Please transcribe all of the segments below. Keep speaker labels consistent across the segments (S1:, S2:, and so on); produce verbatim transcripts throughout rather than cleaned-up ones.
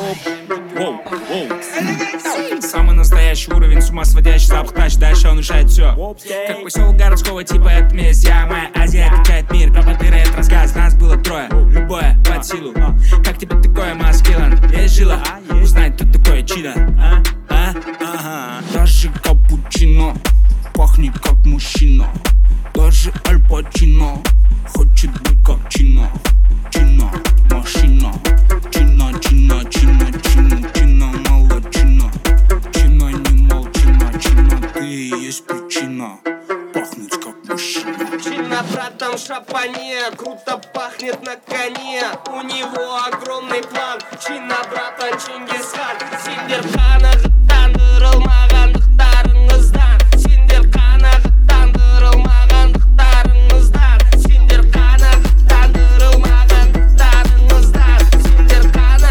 S1: Самый настоящий уровень, с ума сводящий запах тач. Дальше он решает все. Как поселок городского типа, это месть. Я, моя Азия качает мир. Капотыры, это рассказ, нас было трое. Любое под силу. Как тебе такое, маскилан? Есть жила? Узнать, кто такое чидо. А? А? Ага. Даже капучино пахнет как мужчина. Даже Аль Пачино хочет быть как Чино. Чино, машина. Чина, чина, чина, чина, чина, молодчина. Чина, не молчина, чина, ты и есть причина пахнуть как мужчина.
S2: Чина, братан, в шапане, круто пахнет на коне. У него огромный план. Чина, братан, Чингисхан. Сендер қанағаттандырылмағандықтарыңыздан. Сендер қанағаттандырылмағандықтарыңыздан. Сендер қанағаттандырылмағандықтарыңыздан. Сендер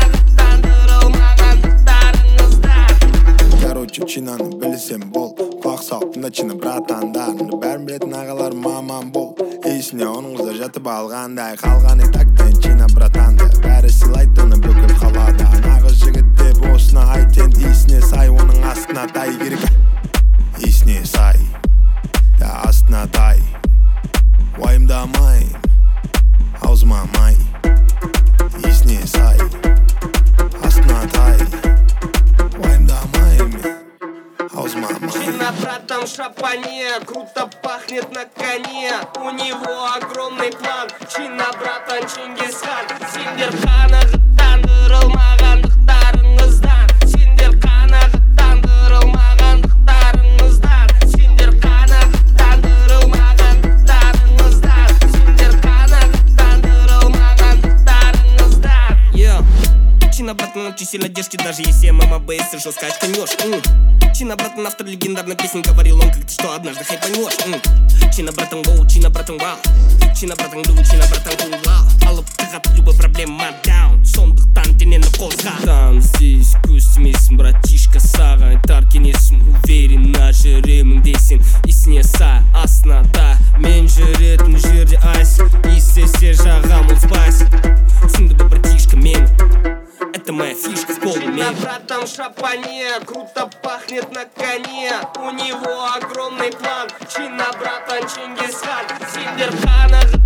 S2: қанағаттандырылмағандықтарыңыздан.
S3: Короче, Чинаны білсем бол. Құлақ салып тыңда Чина братандарымды. Бәрін білетін ағалар мамам бол. Есіне оның қыздар жатып алғандай. Қалған итактен Чина братанды. Бәрі сыйлайды оны бүкіл қалада. Нағыз жігіт деп осыны айт енді. Есіне сай, оның астына тай керек. Есіне сай, да астына тай. Уайымдамайын, аузыма май. Есіне сай, астына тай. Уайымдамайын, аузыма май.
S2: Чина, братан, в шапане, круто пахнет на коне. У него огромный план. Чина, братан, Чингисхан. Сендер қанағаттандырылмағандықтарыңыздан. Сендер қанағаттандырылмағандықтарыңыздан. Сендер қанағаттандырылмағандықтарыңыздан. Сендер қанағаттандырылмағандықтарыңыздан. Yeah. Чина, братан, очень сильно держите, даже если мама бейсы жестко очканешь. Чина, братан, автор легендарной песни, говорил он как-то, что однажды хайпанешь. Чина, братан, воу, Чина, братан, вау. Чина, братан, ду, Чина, братан, кул, вау. Алып тығат любой проблема даун. Сондықтан денені қозға. Там здесь көстемесін, братишка, саған айтар кеңесім. Уверенно жүремін дейсің, есіне сай, астына та. Мен жүретін жерде айс, естесе жағам ол спайс. Түсінді бі, братишка, мен. Это моя фишка в полный мир. Братан, в шапане, круто пахнет на коне. У него огромный план. Чина, братан, Чингисхан. Сендер қанағаттандырылмағандықтарыңыздан.